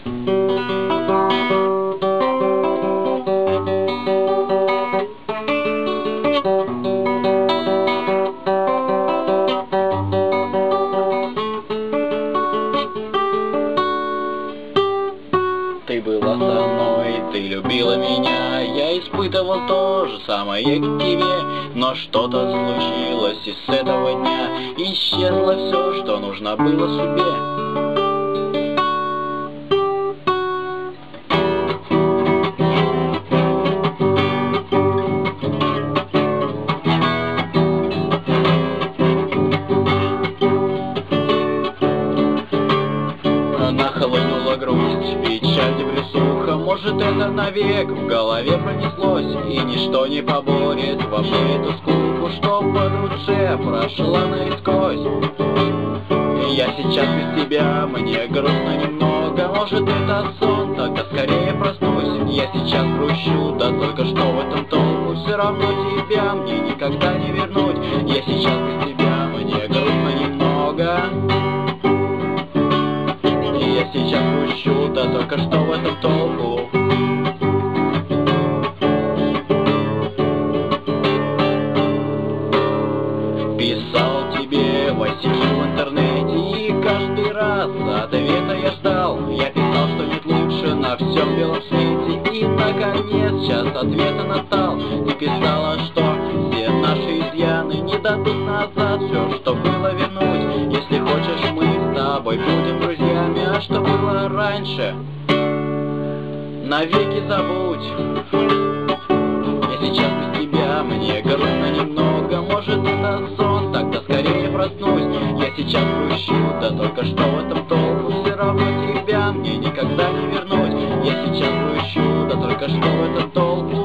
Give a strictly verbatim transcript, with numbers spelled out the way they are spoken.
Ты была со мной, ты любила меня, я испытывал то же самое к тебе. Но что-то случилось, и с этого дня исчезло все, что нужно было судьбе. Нахлынула грусть, печаль, депрессуха. Может, это навек в голове пронеслось, и ничто не поборет во мне эту скуку, что по душе прошла наискось. Я сейчас без тебя, мне грустно немного. Может, это сон, тогда скорее проснусь. Я сейчас грущу, да только что в этом толку. Все равно тебя мне никогда не вернуть. Я сейчас без тебя, мне грустно немного. Я сейчас грущу, да только что в этом толку. Писал тебе в сети в интернете, и каждый раз ответа я ждал. Я писал, что нет лучше на всем белом свете, и наконец час ответа настал. Ты писала, что все наши изъяны не дадут назад все, что было, вернуть. Если хочешь, мы с тобой будем друзьями, а что было раньше, навеки забудь. Я сейчас без тебя, мне грустно немного. Может, это сон, тогда скорее проснусь. Я сейчас грущу, да только что в этом толку. Все равно тебя мне никогда не вернуть. Я сейчас грущу, да только что в этом толку.